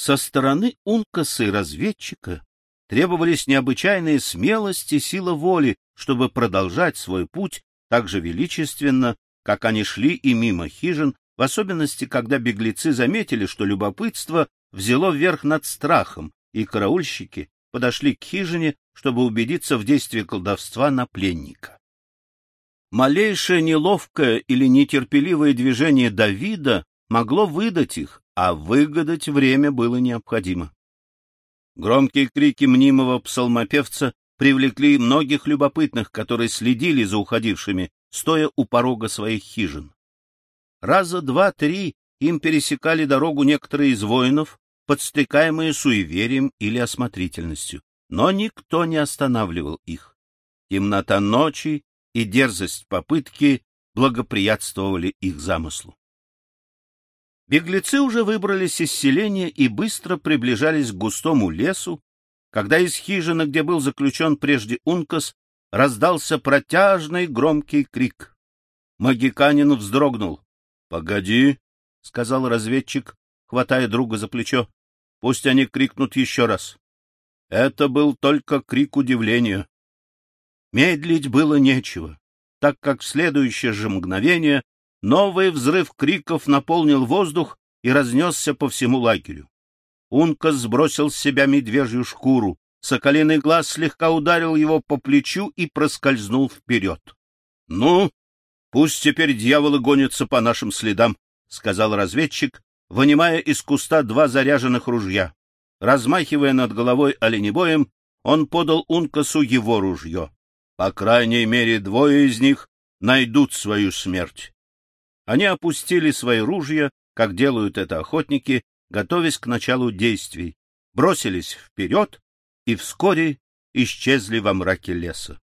Со стороны Ункаса и разведчика требовались необычайная смелость и сила воли, чтобы продолжать свой путь так же величественно, как они шли и мимо хижин, в особенности, когда беглецы заметили, что любопытство взяло верх над страхом, и караульщики подошли к хижине, чтобы убедиться в действии колдовства на пленника. Малейшее неловкое или нетерпеливое движение Давида могло выдать их, а выгадать время было необходимо. Громкие крики мнимого псалмопевца привлекли многих любопытных, которые следили за уходившими, стоя у порога своих хижин. Раза два-три им пересекали дорогу некоторые из воинов, подстрекаемые суеверием или осмотрительностью, но никто не останавливал их. Темнота ночи и дерзость попытки благоприятствовали их замыслу. Беглецы уже выбрались из селения и быстро приближались к густому лесу, когда из хижины, где был заключен прежде Ункас, раздался протяжный громкий крик. Магиканин вздрогнул. — Погоди, — сказал разведчик, хватая друга за плечо, — пусть они крикнут еще раз. Это был только крик удивления. Медлить было нечего, так как в следующее же мгновение новый взрыв криков наполнил воздух и разнесся по всему лагерю. Ункас сбросил с себя медвежью шкуру, соколиный глаз слегка ударил его по плечу и проскользнул вперед. — Ну, пусть теперь дьяволы гонятся по нашим следам, — сказал разведчик, вынимая из куста два заряженных ружья. Размахивая над головой оленебоем, он подал Ункасу его ружье. По крайней мере, двое из них найдут свою смерть. Они опустили свои ружья, как делают это охотники, готовясь к началу действий, бросились вперед и вскоре исчезли во мраке леса.